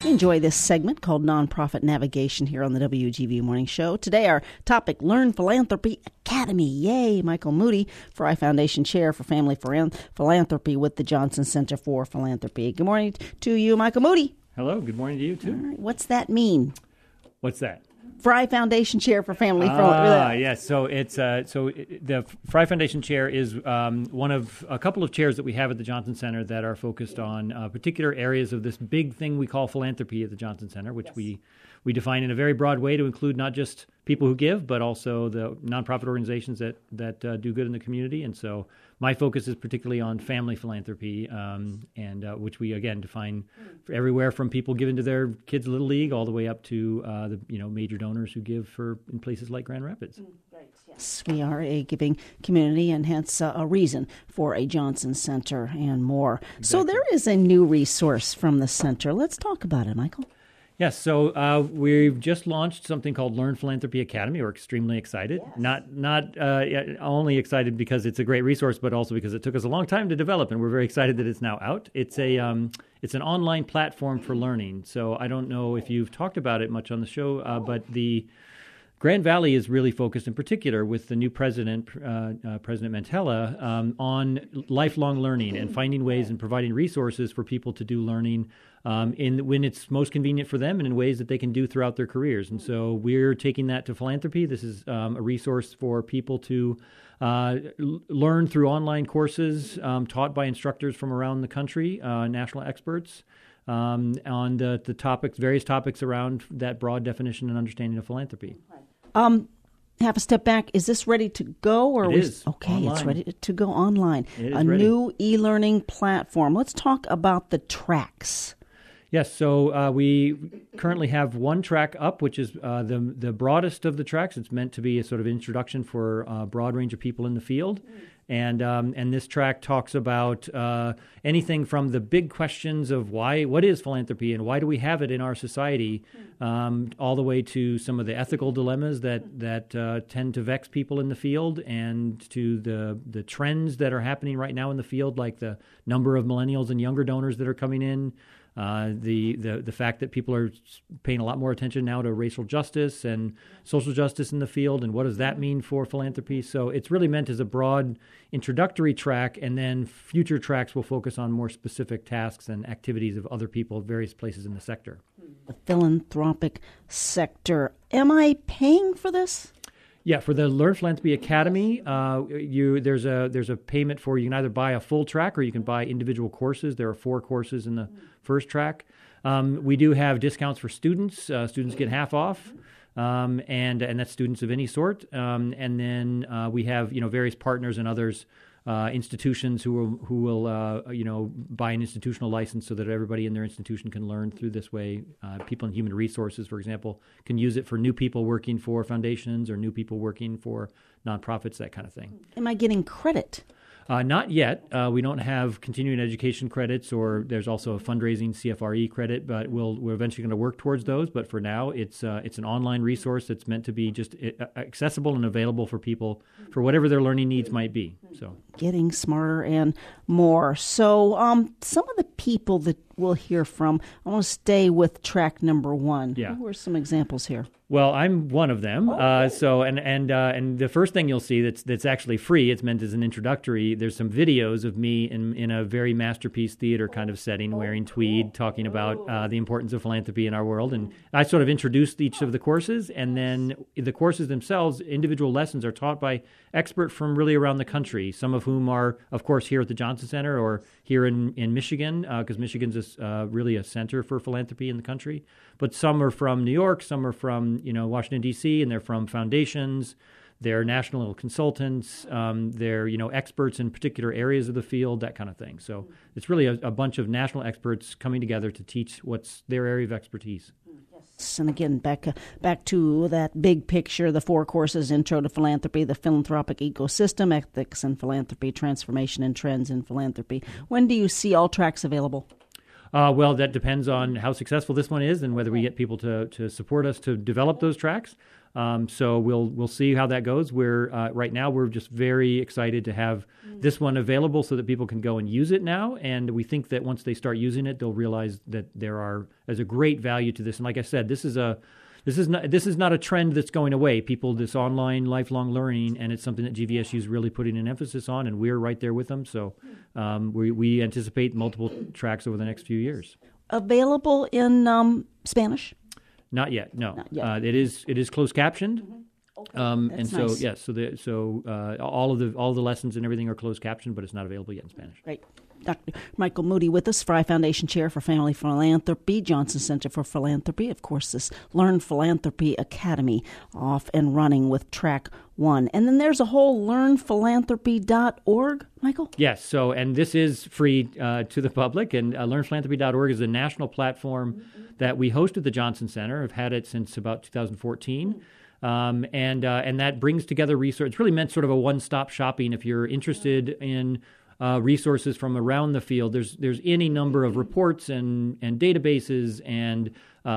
Enjoy this segment called Nonprofit Navigation here on the WGV Morning Show. Today our topic, Learn Philanthropy Academy. Yay! Michael Moody, Fry Foundation Chair for Family Philanthropy with the Johnson Center for Philanthropy. Good morning to you, Michael Moody. Hello, good morning to you too. All right, what's that mean? What's that? Fry Foundation Chair for Family Philanthropy. Yes. So the Fry Foundation Chair is one of a couple of chairs that we have at the Johnson Center that are focused on particular areas of this big thing we call philanthropy at the Johnson Center, which we define in a very broad way to include not just people who give, but also the nonprofit organizations that do good in the community. And so my focus is particularly on family philanthropy, and which we again define for everywhere from people giving to their kids' little league all the way up to the major donors who give in places like Grand Rapids. Yes, we are a giving community, and hence a reason for a Johnson Center and more. Exactly. So there is a new resource from the center. Let's talk about it, Michael. Yes, so we've just launched something called Learn Philanthropy Academy. We're extremely excited. Yes. Not only excited because it's a great resource, but also because it took us a long time to develop, and we're very excited that it's now out. It's an online platform for learning. So I don't know if you've talked about it much on the show, but the Grand Valley is really focused in particular with the new president, President Mantella, on lifelong learning and finding ways and providing resources for people to do learning when it's most convenient for them and in ways that they can do throughout their careers. And so we're taking that to philanthropy. This is a resource for people to learn through online courses taught by instructors from around the country, national experts, on the topics, various topics around that broad definition and understanding of philanthropy. Have a step back. Is this ready to go? Or it is. Okay, online. It's ready to go online. It is a ready. New e-learning platform. Let's talk about the tracks. Yes, so we currently have one track up, which is the broadest of the tracks. It's meant to be a sort of introduction for a broad range of people in the field. And this track talks about anything from the big questions of what is philanthropy and why do we have it in our society, all the way to some of the ethical dilemmas that tend to vex people in the field, and to the trends that are happening right now in the field, like the number of millennials and younger donors that are coming in. The fact that people are paying a lot more attention now to racial justice and social justice in the field, and what does that mean for philanthropy? So it's really meant as a broad introductory track, and then future tracks will focus on more specific tasks and activities of other people at various places in the sector. The philanthropic sector. Am I paying for this? Yeah, for the Learn Philanthropy Academy, there's a payment for, you can either buy a full track or you can buy individual courses. There are 4 courses in the first track. We do have discounts for students. Students get half off, and that's students of any sort. And then we have various partners and others, institutions who will buy an institutional license so that everybody in their institution can learn through this way. People in human resources, for example, can use it for new people working for foundations or new people working for nonprofits, that kind of thing. Am I getting credit? Not yet. We don't have continuing education credits, or there's also a fundraising CFRE credit, but we're eventually going to work towards those. But for now, it's an online resource that's meant to be just accessible and available for people for whatever their learning needs might be. So getting smarter and more. So some of the people that we'll hear from, I want to stay with track number 1. Yeah. Who are some examples here? Well, I'm one of them. So the first thing you'll see that's actually free, it's meant as an introductory. There's some videos of me in a very masterpiece theater kind of setting, wearing tweed, talking about the importance of philanthropy in our world. And I sort of introduced each of the courses, and then the courses themselves, individual lessons, are taught by experts from really around the country. Some of whom are, of course, here at the Johnson Center or here in Michigan, because Michigan's really a center for philanthropy in the country. But some are from New York, some are from Washington, D.C., and they're from foundations. They're national consultants. They're experts in particular areas of the field, that kind of thing. So it's really a bunch of national experts coming together to teach what's their area of expertise. And again, back to that big picture, the 4 courses: Intro to Philanthropy, the Philanthropic Ecosystem, Ethics and Philanthropy, Transformation and Trends in Philanthropy. When do you see all tracks available? Well, that depends on how successful this one is and whether we get people to support us to develop those tracks. So we'll see how that goes. Right now we're just very excited to have this one available so that people can go and use it now. And we think that once they start using it, they'll realize that there's a great value to this. And like I said, this is not a trend that's going away. This online lifelong learning, and it's something that GVSU is really putting an emphasis on, and we're right there with them. So we anticipate multiple tracks over the next few years. Available in Spanish? Not yet. No. Not yet. It is closed captioned. And so nice. yes, all of the lessons and everything are closed captioned, but it's not available yet in Spanish. Great. Dr. Michael Moody with us, Fry Foundation Chair for Family Philanthropy, Johnson Center for Philanthropy. Of course, this Learn Philanthropy Academy off and running with Track 1. And then there's a whole learnphilanthropy.org, Michael? Yes. So, and this is free to the public. And learnphilanthropy.org is a national platform that we host at the Johnson Center. I've had it since about 2014. And that brings together research. It's really meant sort of a one-stop shopping if you're interested in resources from around the field. There's any number of reports and databases and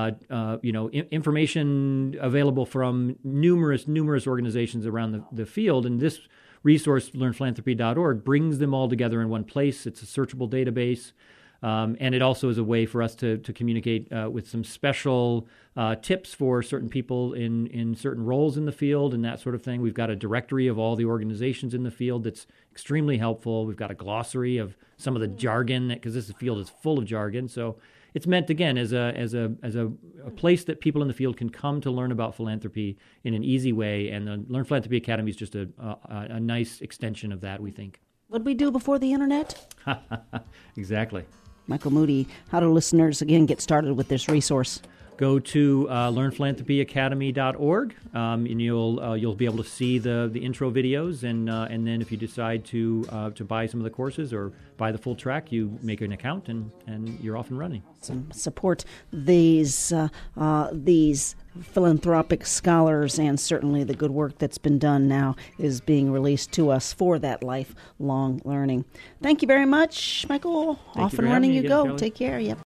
information available from numerous organizations around the field. And this resource, learnphilanthropy.org, brings them all together in one place. It's a searchable database. And it also is a way for us to communicate with some special tips for certain people in certain roles in the field and that sort of thing. We've got a directory of all the organizations in the field that's extremely helpful. We've got a glossary of some of the jargon, because this field is full of jargon. So it's meant, again, as a place that people in the field can come to learn about philanthropy in an easy way. And the Learn Philanthropy Academy is just a nice extension of that, we think. What did we do before the internet? Exactly. Michael Moody, how do listeners, again, get started with this resource? Go to learnphilanthropyacademy.org, and you'll be able to see the intro videos, and then if you decide to buy some of the courses or buy the full track, you make an account and you're off and running. Support these philanthropic scholars, and certainly the good work that's been done now is being released to us for that lifelong learning. Thank you very much, Michael. Off and running you go. Take care. Yep.